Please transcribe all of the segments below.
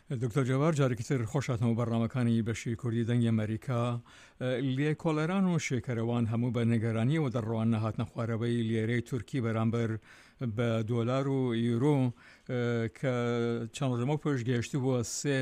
دکتۆر جەوار جارێکی تر خۆشاتەوە بەڕنامەکانی بەشی کوردی دەنگی ئەمریکا لێکۆڵەران و شێکەرەوان هەموو بە نێگەرانیەوە دەڕۆوان نەهاتنە خوارەوەی لێرەی تورکی بەرامبەر بە دۆلار و یورۆ کە چەند ڕۆژ لەمەو پێش گەیشتی بووە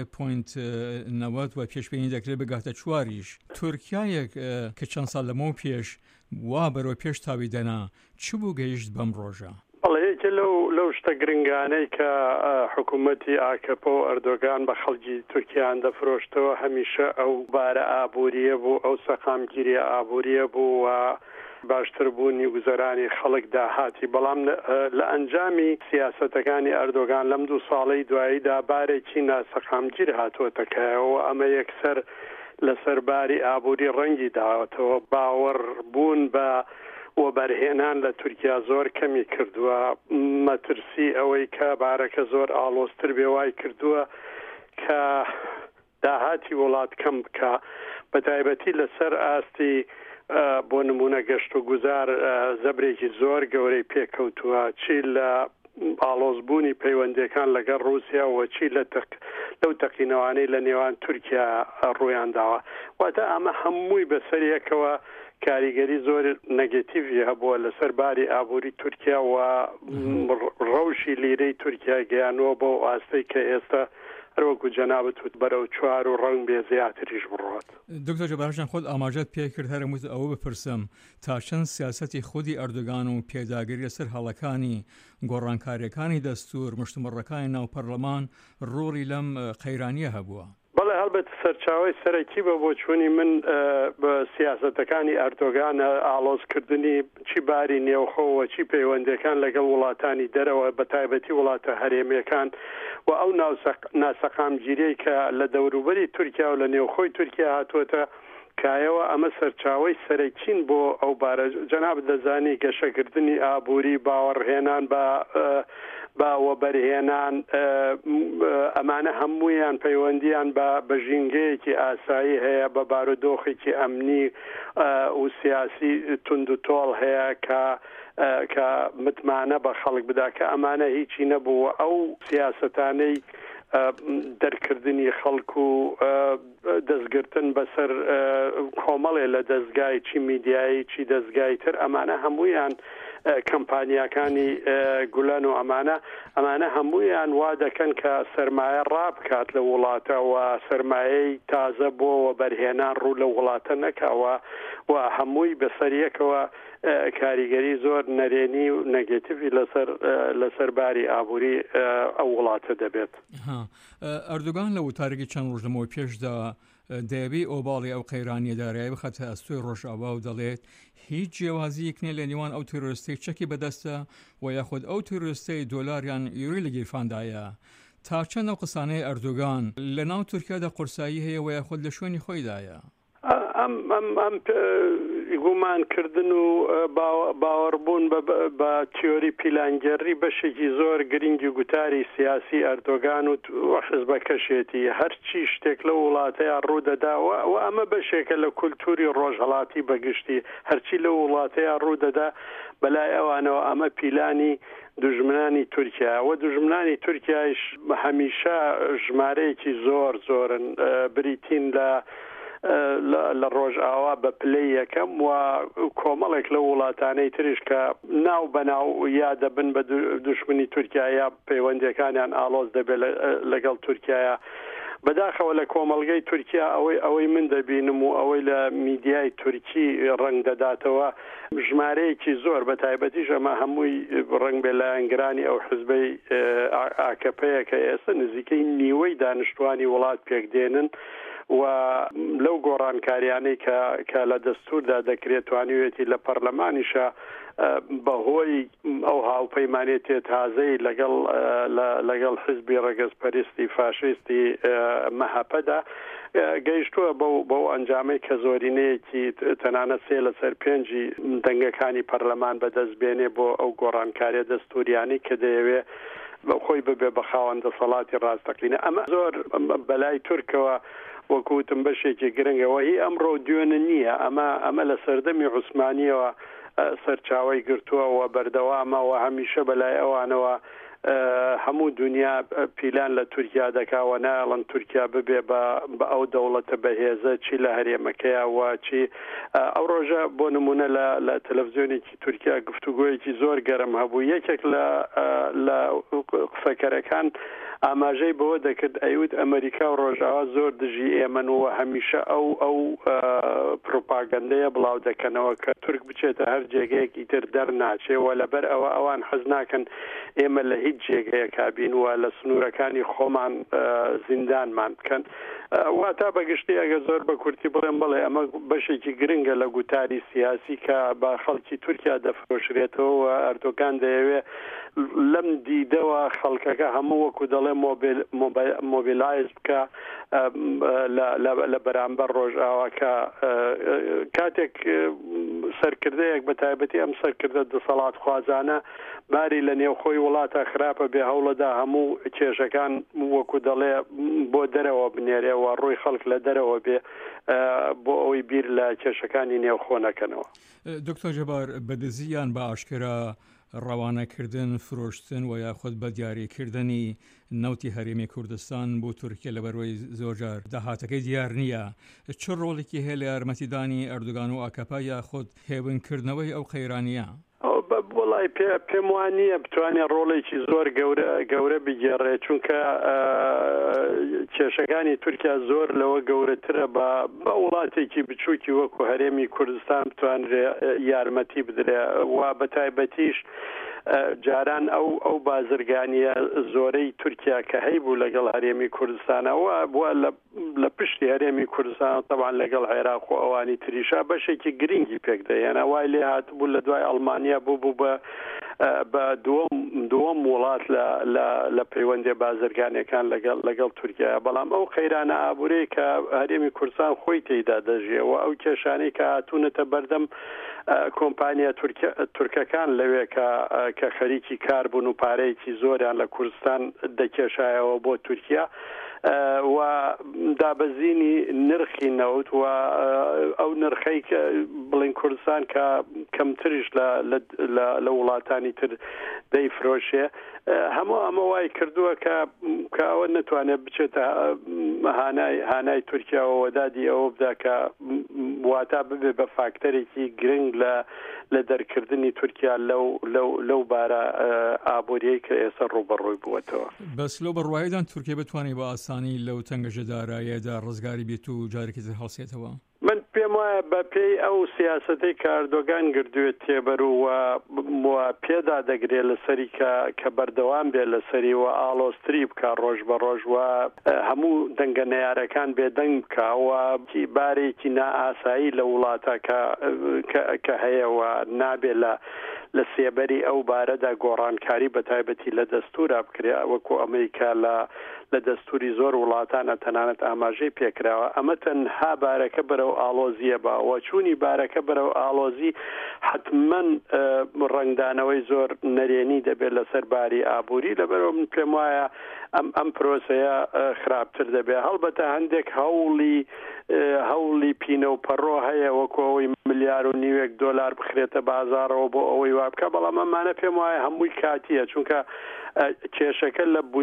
3.90 و پێشبینی دەکرێت بگاتە 4. تورکیایەک کە چەند ساڵ لەمەو پێش وا بەرەوە پێش تاوی دەنا چ بوو گەیشت بەم ڕۆژە؟ بەڵێ لەو شتە گرنگانەی کە حکوومەتی ئاکەپۆ و ئەردۆگان بە خەڵکی تورکیان دەفرۆشتەوە هەمیشە ئەو بارە ئابووریە بوو، ئەو سەقامگیری ئابووریە بوو و باشتر بوونی گوزەرانی خەڵک داهاتی. بەڵام لە ئەنجامی سیاسەتەکانی ئەردۆگان لەم 2 ساڵەی دواییدا بارێکی ناسەقامگیر هاتووەتەکایەوە. ئەمە یەکسەر لەسەرباری ئابووری ڕەنگی داوەتەوە. باوەڕ بوون بە وەبەرهێنان لە تورکیا زۆر کەمی کردووە. مەترسی ئەوەی کە بارەکە زۆر ئاڵۆزتر بێ وای کردووە کە داهاتی وڵات کەم بکە، بە تایبەتی لەسەر ئاستی بۆ نمونە گەشت و گوزار زەبرێکی زۆر گەورەی پێکەوتووە، چی لە ئاڵۆزبوونی پەیوەندیەکان لەگەڵ رووسیا و چی لەو تەقینەوانەی لە نێوان تورکیا ڕوویان داوە. واتە ئەمە هەمووی بەسەریەکەوە کاریگەری زۆر نەگەتیڤی هەبووە لەسەر باری ئابووری تورکیا و ڕەوشی لیرەی تورکیا گەیانەوە بۆ ئاستەی کە ئێستا هەروەکو جەنابەت بەرەو 4 و ڕەنگ بێ زیاتریش بڕۆت. دکتۆر جەبارژان خۆت ئاماژەت پێ کرد هەرمووت ئەوە بپرسم تا چەند سیاسەتی خودی ئەردۆگان و پێداگیری لەسەر هەڵەکانی گۆڕانکاریەکانی دەستور مشتومڕەکانی ناو پەرلەمان ڕۆڵی لەم قەیرانیە هەبووە؟ بەڵێ هەڵبەت سەرچاوی سەرەکی بە بۆ چوونی من بە سیاسەتەکانی ئەردۆگان ئاڵۆزکردنی چی باری نێوخۆوە چی پەیوەندیەکان لەگەڵ وڵاتانی دەرەوە بە تایبەتی وڵاتە هەرێمیەکان و ئەو ناسەقامگیریەی کە لە دەوروبەری تورکیا و لە نێوخۆی تورکیا هاتووەتە کایەوە ئەمە سەرچاوی سەرەکین بۆ ئەو بارە. جەناب دەزانی گەشەکردنی ئابووری باوەڕهێنان بە وەبەرهێنان ئەمانە هەموویان پەیوەندیان بە ژینگەیەکی ئاسایی هەیە، بە بارودۆخێکی ئەمنی و سیاسی تند و تۆڵ هەیە کە متمانە بە خەڵک بدا کە ئەمانە هیچی نەبووە. ئەو سیاسەتانەی دەرکردنی خەڵک و دەستگرتن بەسەر کۆمەڵێ لە دەستگای چی میدیایی چی دەستگای تر ئەمانە هەموویان کەمپانیاکانی گولان و ئەمانە هەموویان وا دەکەن کە سەرمایە ڕابکات لە وڵاتە و سەرمایەی تازە بۆ وەبەرهێنان ڕوو لە وڵاتە نەکاوە و هەمووی بەسەریەکەوە کاریگەری زۆر نەرێنی و نەگەتیڤی لەسەر باری ئابووری ئەو وڵاتە دەبێت. ئەردۆگان لە وتارێکی چەند ڕۆژ لەمەوەی پێشدا دەیەوێ ئۆباڵی ئەو قەیرانیە دارایی بخاتە ئەستۆی ڕۆژئاوا و دەڵێت هیچ جیاوازیەک نیە لە نێوان ئەو تۆرۆریستەی چەکی بەدەستە و یاخود ئەو تۆرۆریستەی دۆلاریان یوروی لە گیرفاندایە. تا چەند ئەو قسانەی ئەردۆگان لە ناو تورکیادا قورسایی هەیە و یاخود لە شوێنی خۆیدایە؟ ئەم گومانکردن و باوەڕبوون بە تیۆری پیلانگەڕی بەشێکی زۆر گرنگی گوتاری سیاسی ئەردۆگان و حزبەکەشێتی هەرچی شتێک لە وڵاتەیە ڕوودەداوە و ئەمە بەشێکە لە کولتوری ڕۆژهەڵاتی بەگشتی هەرچی لە وڵاتەیە ڕوودەدا بەلای ئەوانەوە ئەمە پیلانی دژمنانی تورکیا و دژمنانی تورکیایش هەمیشە ژمارەیەکی زۆرن بریتین لە ڕۆژئاوا بە پلەی یەکەم و کۆمەڵێک لە وڵاتانەی تریش کە ناو بەناو یا دەبن بە دژمنی تورکیا پەیوەندیەکانیان ئاڵۆز دەبێت لەگەڵ تورکیا. بەداخەوە لە کۆمەڵگەی تورکیا ئەوەی من دەبینم و ئەوەی لە میدیای تورکی ڕنگ دەداتەوە ژمارەیەکی زۆر بە تایبەتیش ئەمە هەمووی ڕنگ بێ لە ئەنگرانی ئەو حزبەی ئاکەپەیە کە ئێستا نزیکەی نیوەی دانیشتوانی وڵات پێکدێنن و لەو گۆڕانکاریانەی کە لە دەستوردا دەکرێت توانیوێتی لە پەرلەمانیشە بەهۆی ئەو هاوپەیمانێتی تازەی لەگەڵ حزبی ڕەگەزپەرستی فاشیستی مەهەپەدا گەیشتووە بەو ئەنجامەی کە زۆرینەیەکی تەنانەت 3/5 دەنگەکانی پەرلەمان بەدەستبێنێ بۆ ئەو گۆڕانکاریە دەستوریانی کە دەیەوێت خۆی ببێ بە خاوەندە سەڵاتی ڕاستەقینە. ئەمە زۆر بەلای تورکەوە وەکوتم بەشێکی گرنگەوە هی ئەمڕۆ دوێنە نییە، ئەمە لە سەردەمی عوسمانیەوە سەرچاوی گرتووە و بەردەوامەوە هەمیشە بەلای ئەوانەوە هەموو دنیا پیلان لە تورکیا دەکاوە ناڵن تورکیا ببێ بە ئەو دەوڵەتە بەهێزە چی لە هەرێمەکەیەوە چی ئەو ڕۆژە بۆ نمونە لە تەلەڤیزیۆنێکی تورکیا گفتوگۆیەکی زۆر گەرم هەبوو یەکێک لە قسەکەرەکان ئاماژەی بەوە دەکرد ئەیوت ئەمریکا و ڕۆژاوا زۆر دژی ئێمەن و هەمیشە ئەو پروپاگەندەیە بڵاو دەکەنەوە کە تورک بچێتە هەر جێگەیەکی تر دەرناچێەوە لەبەر ئەوە ئەوان حەز ناکەن ئێمە لە هیچ جێگەیە کابین وە لە سنوورەکانی خۆمان زیندانمان بکەن واتا بەگشتی ئەگە زۆر بە کورتی بڵێن بڵێ ئەمە بەشێکی گرنگە لە گوتاری سیاسی کە با خەڵکی تورکیا دەفرۆشرێتەوە و ئەردۆگان دەیەوێ لەم دیدەوە خەڵکەکە هەموو وەکو دەڵێ مۆبیلایز بکە لە بەرامبەر ڕۆژئاواکە کاتێک سەرکردەیەک بە تایبەتی ئەم سەرکردە دەسەڵات خوازانە باری لە نێوخۆی وڵاتە خراپە بێ هەوڵەدا هەموو کێشەکان وەکو دەڵێ بۆ دەرەوە بنێرێەوە ڕووی خەڵک لە دەرەوە بێ بۆ ئەوەی بیر لە کێشەکانی نێوخۆ نەکەنەوە. دکتۆر جەبار بەدزیان بە ئاشکرا ڕەوانەکردن فرۆشتن و یاخود بە دیاریکردنی نەوتی هەرێمی کوردستان بۆ تورکیا لە بەرەوەی زۆرجار داهاتەکەی دیار نییە چ ڕۆڵێکی هەیە لە یارمەتیدانی ئەردوگان و ئاکەپا یاخود هێونکردنەوەی ئەو قەیرانیە؟ وڵای پێم وانە بتوانێت ڕۆڵێکی زۆر گەورە بگێڕێت چونکە کێشەکانی تورکیا زۆر لەوە گەورەترە بە وڵاتێکی بچووکی وەکو هەرێمی کوردستان بتوانرێ یارمەتی بدرێ و بە تایبەتیش جاران ئەو بازرگانیە زۆرەی تورکیا کە هەیبوو لەگەڵ هەرێمی کوردستانەوە بووە لە پشتی هەرێمی کوردستان تەبان لەگەڵ عێراق و ئەوانی تریشا بەشێکی گرنگی پێکدەهێنا وای لێ هاتبوو لە دوای ئەڵمانیا بوو بە دووەم وڵات لە پەیوەندی بازرگانیەکان لەگەڵ تورکیا بەڵام ئەو قەیرانە ئابوورەی کە هەرێمی کوردستان خۆی تێیدا دەژێەوە ئەو کێشانەی کە هاتوونەتە بەردەم کۆمپانیا تورکەکان لەوێ کە خەریکی کار بوون و پارەیەکی زۆریان لە کوردستان دەکێشایەوە بۆ تورکیا و دابەزینی نرخی نەوت و ئەو نرخەی کە بڵین کوردستان کە کەمتریش لە وڵاتانی تر دەیفرۆشێ هەموو ئەمە وای کردووە کە ئەوە نەتوانێت بچێتە هانای تورکیاەوە وەدادی ئەوە بدا کە واتا ببێ بە فاکتەرێکی گرنگ لە دەرکردنی تورکیا لەو بارە ئابوووریەی کە ئێستا ڕوبەڕووی بووەتەوە. بەس لەو بەڕوایدان تورکیا بتوانێت بە ئاسانی لەو تەنگەژە داراییەدا ڕزگاری بێت و جارێکی تر هەڵسێتەوە؟ من پێم وایە بە پێی ئەو سیاسەتەی کە ئەردۆگان گردوێت تێبەر و پێدا دەگرێت لەسەری کە بەردەوام بێت لەسەری و ئاڵۆستری بکە ڕۆژ بە ڕۆژ و هەموو دەنگە نەیارەکان بێدەنگ بکەوە بارێکی نائاسایی لە وڵاتە کە هەیەەوە نابێت لە سێبەری ئەو بارەدا گۆڕانکاری بە تایبەتی لە دەستورا بکرێ وەکو ئەمریکا لە دەستوری زۆر وڵاتانە تەنانەت ئاماژەی پێکراوە ئەمە تەنها بارەکە بەرەو ئاڵۆزیە باوە چوونی بارەکە بەرەو ئاڵۆزی حتمەن ڕنگدانەوەی زۆر نەرێنی دەبێت لەسەر باری ئابووری لەبەرەوە من پێم وایە ئەم پرۆسەیە خراپتر دەبێت هەڵبەتە هەندێک هەوڵی پینە و پەڕۆ هەیە وەکو ئەوەی $1.5 ملیار بخرێتە بازارەوە بۆ ئەوەی وابکە بەڵام ئەمانە پێم وایە هەمووی کاتیە چونکە کێشەکە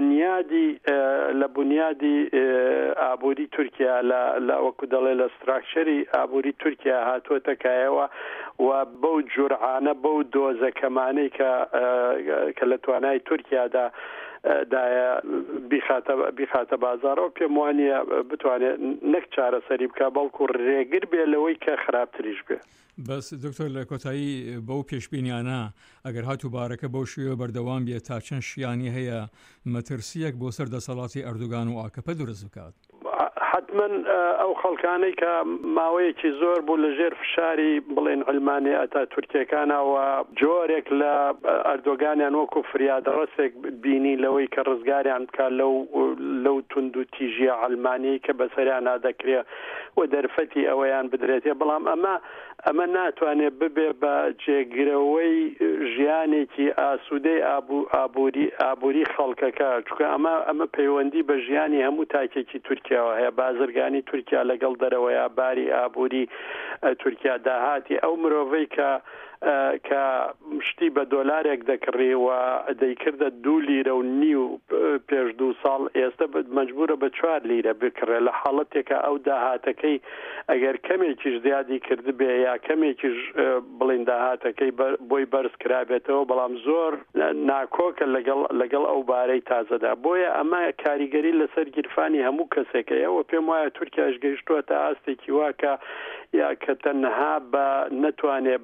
لە بنیادی ئابووری تورکیا لە وەکو دەڵێ لە ستراکچەری ئابووری تورکیا هاتووەتە کایەوە و بەو جورعانە بەو دۆزە کەمانەی کە لە توانای تورکیادا دایە بیخاتە بازارەوە پێم وانە بتوانێت نەک چارەسەری بکە بەڵکو ڕێگر بێ لەوەی کە خراپتریش بێ. بەس دکتۆر لە کۆتایی بەو پێشبینیانە ئەگەر هاتوو بارەکە بەو شێوە بەردەوام بێت تا چەند شیانی هەیە مەترسیەک بۆ سەر دەسەڵاتی ئەردوگان و ئاکەپە دروست بکات؟ حتما ئەو خەڵکانەی کە ماوەیەکی زۆر بوو لە ژێر فشاری بڵێن ئەلمانی ئەتا تورکیەکانەوە جۆرێک لە ئەردۆگانیان وەکو فریادەڕەسێک بینی لەوەی کە ڕزگاریان بکە لەو تونند و تیژیە ئەلمانی کە بەسەریان نادەکرێت و دەرفەتی ئەوەیان بدرێتێ بەڵام ئەمە ناتوانێت ببێ بە جێگرەوەی ژیانێکی ئاسوودەی ئابووری خەڵکەکە چونکە ئەمە پەیوەندی بە ژیانی هەموو تاکێکی تورکیاوە هەیە بازرگانی تورکیا لەگەڵ دەرەوەیە باری ئابووری تورکیا داهاتی ئەو مرۆڤەی کە کە شتی بە دۆلارێک دەکڕیوە دەیکردە 2 لیرە و نیو پێش 2 ساڵ ئێستا مەجبورە بە 4 لیرە بکڕێ لە حاڵەتێکە ئەو داهاتەکەی ئەگەر کەمێکیش زیادی کردبێ یا کەمێکیش بڵین داهاتەکەی بۆی بەرز کرابێتەوە بەڵام زۆر ناکۆکە لەگەڵ ئەو بارەی تازەدا بۆیە ئەمە کاریگەری لەسەر گیرفانی هەموو کەسێکە ئەوە پێم وایە تورکیاش گەیشتووەتە ئاستێکی واکە یا کە تەنها بە نەتوانێت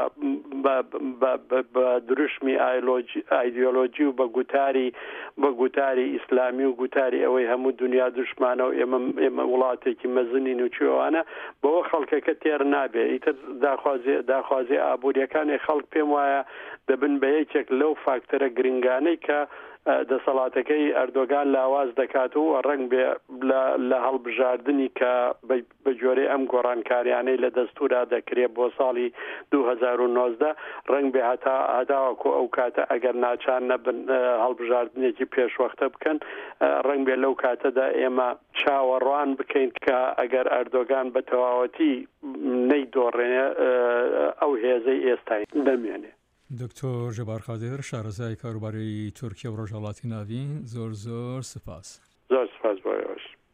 بە دروشمی ئایدیۆلۆژی و بە گوتاری ئیسلامی و گوتاری ئەوەی هەموو دنیا دوشمانە و ئێمە وڵاتێکی مەزنین و چێوانە بەوە خەڵکەکە تێر نابێ ئیتر داخوازی ئابوووریەکانی خەڵک پێم وایە دەبن بە یەکێک لەو فاکتەرە گرنگانەی کە دەسەڵاتەکەی ئەردۆگان لاواز دەکات و ڕنگ بێ لە هەڵبژاردننی کە بە جۆرەی ئەم گۆڕانکاریانەی لە دەستورا دەکرێت بۆ ساڵی 2019 ڕنگ بێ هەتاوەکو ئەو کاتە ئەگەر ناچان نەبن هەڵبژاردنێکی پێشوەختە بکەن ڕنگ بێ لەو کاتەدا ئێمە چاوەڕوان بکەین کە ئەگەر ئەردۆگان بە تەواوەتی نەیدۆڕێنێ ئەو هێزەی ئێستای دەمێنێ. دکتۆر ژەبار خادر شارەزای کاروباری تورکیا و ڕۆژهەڵاتی ناوین زۆر سپاس. زۆر سپاس بۆ